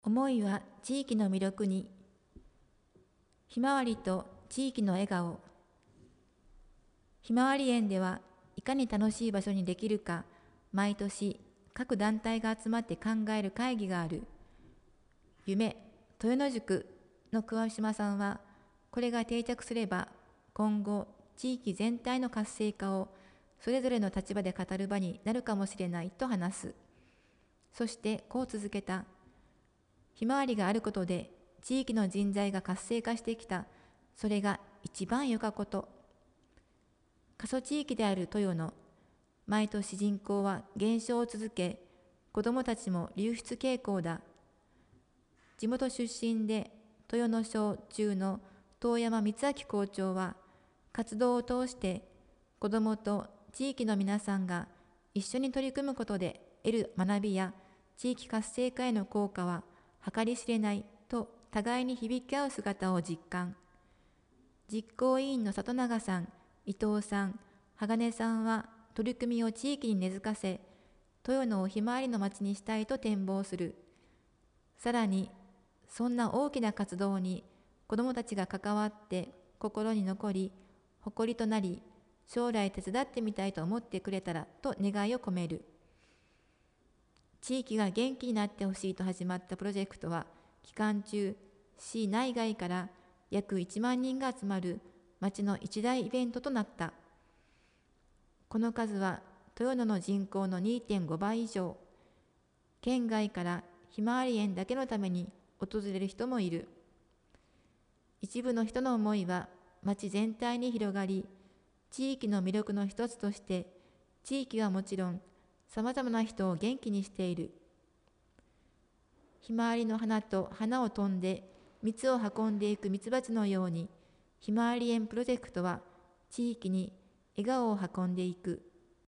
思いは地域の魅力に。ひまわりと地域の笑顔。ひまわり園ではいかに楽しい場所にできるか、毎年各団体が集まって考える会議がある。夢、豊野宿の桑島さんは、これが定着すれば、今後地域全体の活性化をそれぞれの立場で語る場になるかもしれないと話す。そしてこう続けた。ひまわりがあることで地域の人材が活性化してきた。それが一番よかこと。過疎地域である豊野、毎年人口は減少を続け、子どもたちも流出傾向だ。地元出身で豊野小中の遠山光明校長は、活動を通して子どもと地域の皆さんが一緒に取り組むことで得る学びや地域活性化への効果は計り知れないと互いに響き合う姿を実感。実行委員の里永さん、伊藤さん、鋼さんは取り組みを地域に根付かせ、豊野をひまわりの町にしたいと展望する。さらに、そんな大きな活動に子どもたちが関わって心に残り、誇りとなり、将来手伝ってみたいと思ってくれたらと願いを込める。地域が元気になってほしいと始まったプロジェクトは、期間中、市内外から約1万人が集まる町の一大イベントとなった。この数は豊野の人口の 2.5 倍以上。県外からひまわり園だけのために訪れる人もいる。一部の人の思いは町全体に広がり、地域の魅力の一つとして、地域はもちろん、さまざまな人を元気にしている。ひまわりの花と花を飛んで蜜を運んでいく蜜蜂のように、ひまわり園プロジェクトは地域に笑顔を運んでいく。